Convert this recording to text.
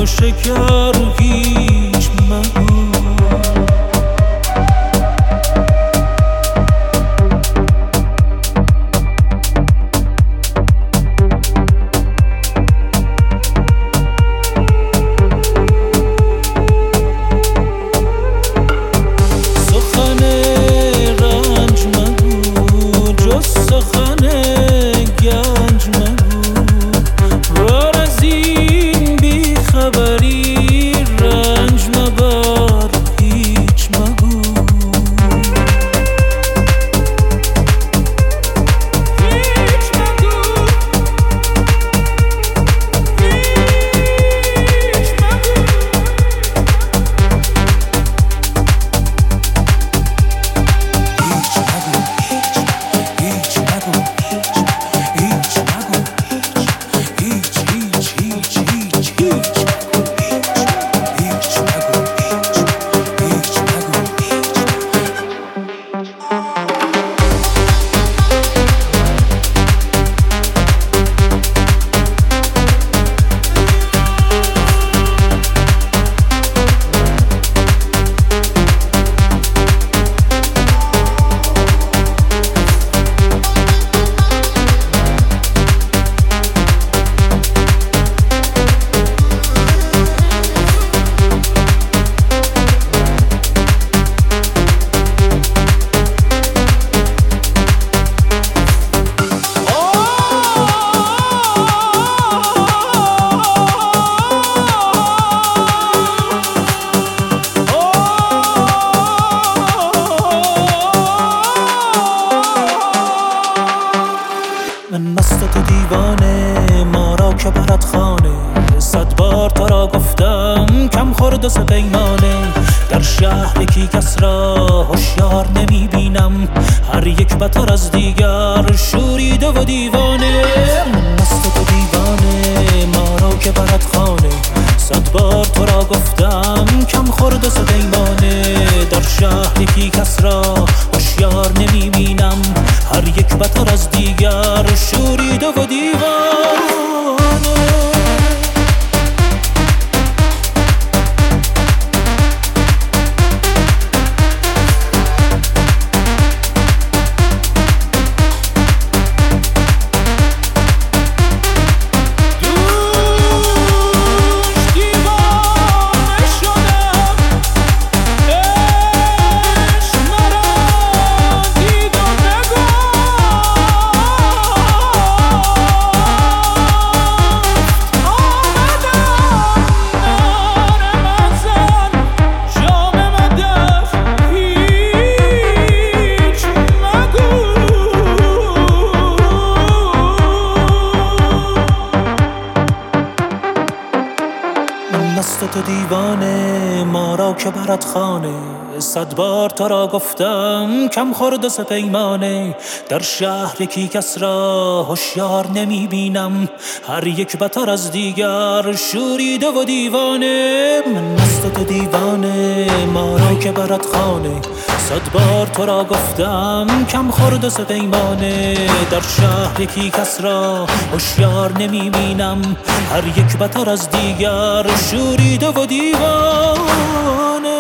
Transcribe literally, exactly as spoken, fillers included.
و شکر هیچ مگو. تو دیوانه ما را که برد خانه، صد بار تو را گفتم کم خورد و سه پیمانه. در شهر یکی کس را هوشیار نمی بینم، هر یک بتر از دیگر شوریده و دیوانه. مست تو دیوانه ما را که برد خانه، صد بار تو را گفتم کم خورد و سه پیمانه. در شهر یکی کس را هوشیار نمی بینم، هر یک بتر از دیگر شوریده و دیوانه. مست تو دیوانه ما را که برد خانه، صد بار تو را گفتم کم خورد و سه پیمانه. در شهر یکی کس را هوشیار نمی بینم، هر یک بتر از دیگر شوریده و دیوانه. من مست تو دیوانه ما را که برد خانه، صد بار تو را گفتم کم خورد و سه پیمانه. در شهر یکی کس را هوشیار نمی بینم، هر یک بتر از دیگر شوریده و دیوانه.